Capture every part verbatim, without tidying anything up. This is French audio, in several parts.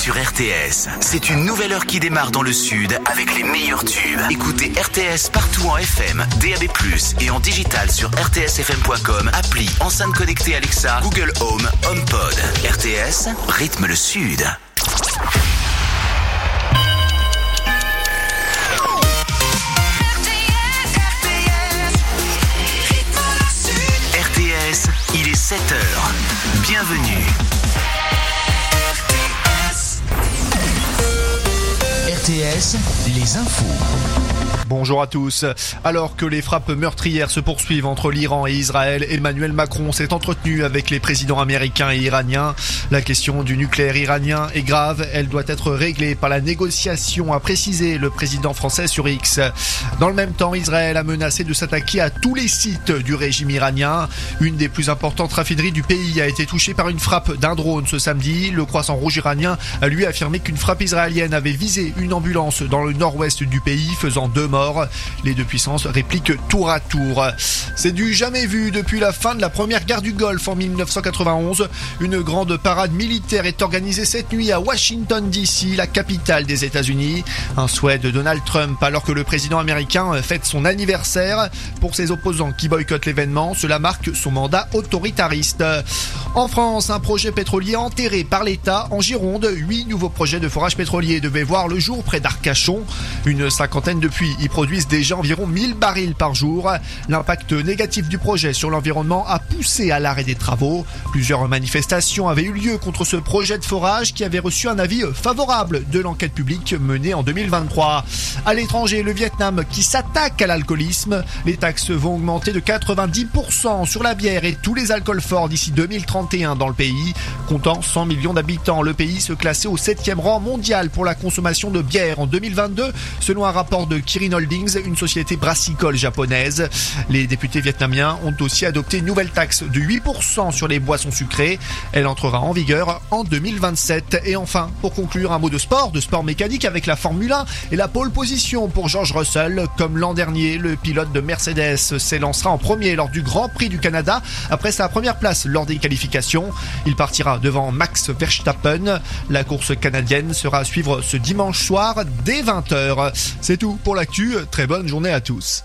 sur R T S. C'est une nouvelle heure qui démarre dans le sud avec les meilleurs tubes. Écoutez R T S partout en F M, D A B plus, et en digital sur r t s f m point com, appli, enceinte connectée Alexa, Google Home, HomePod. R T S, rythme le sud. R T S, il est sept heures. Bienvenue. R T S, les infos. Bonjour à tous. Alors que les frappes meurtrières se poursuivent entre l'Iran et Israël, Emmanuel Macron s'est entretenu avec les présidents américains et iraniens. La question du nucléaire iranien est grave. Elle doit être réglée par la négociation, a précisé le président français sur X. Dans le même temps, Israël a menacé de s'attaquer à tous les sites du régime iranien. Une des plus importantes raffineries du pays a été touchée par une frappe d'un drone ce samedi. Le Croissant Rouge iranien a lui affirmé qu'une frappe israélienne avait visé une ambulance dans le nord-ouest du pays, faisant deux morts. Les deux puissances répliquent tour à tour. C'est du jamais vu depuis la fin de la première guerre du Golfe en mille neuf cent quatre-vingt-onze. Une grande parade militaire est organisée cette nuit à Washington D C, la capitale des États-Unis. Un souhait de Donald Trump alors que le président américain fête son anniversaire. Pour ses opposants qui boycottent l'événement, cela marque son mandat autoritariste. En France, un projet pétrolier enterré par l'État en Gironde. Huit nouveaux projets de forage pétrolier devaient voir le jour près d'Arcachon. Une cinquantaine de puits y produisent déjà environ mille barils par jour. L'impact négatif du projet sur l'environnement a poussé à l'arrêt des travaux. Plusieurs manifestations avaient eu lieu contre ce projet de forage qui avait reçu un avis favorable de l'enquête publique menée en deux mille vingt-trois. À l'étranger, le Vietnam qui s'attaque à l'alcoolisme. Les taxes vont augmenter de quatre-vingt-dix pour cent sur la bière et tous les alcools forts d'ici deux mille trente et un dans le pays. Comptant cent millions d'habitants, le pays se classait au septième rang mondial pour la consommation de bière en deux mille vingt-deux, selon un rapport de Kirin Holdings, une société brassicole japonaise. Les députés vietnamiens ont aussi adopté une nouvelle taxe de huit pour cent sur les boissons sucrées. Elle entrera en vigueur en deux mille vingt-sept. Et enfin, pour conclure, un mot de sport, de sport mécanique avec la Formule un et la pole position pour George Russell. Comme l'an dernier, le pilote de Mercedes s'élancera en premier lors du Grand Prix du Canada après sa première place lors des qualifications. Il partira devant Max Verstappen. La course canadienne sera à suivre ce dimanche soir dès vingt heures. C'est tout pour l'actu. Très bonne journée à tous.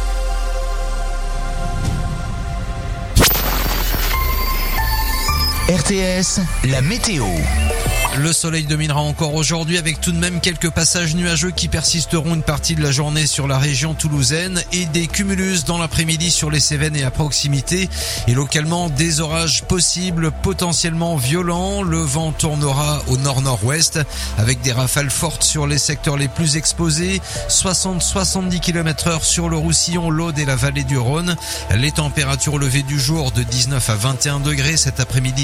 R T S, la météo. Le soleil dominera encore aujourd'hui avec tout de même quelques passages nuageux qui persisteront une partie de la journée sur la région toulousaine et des cumulus dans l'après-midi sur les Cévennes et à proximité et localement des orages possibles, potentiellement violents. Le vent tournera au nord-nord-ouest avec des rafales fortes sur les secteurs les plus exposés, soixante à soixante-dix kilomètres heure sur le Roussillon, l'Aude et la vallée du Rhône. Les températures au lever du jour de dix-neuf à vingt et un degrés cet après-midi.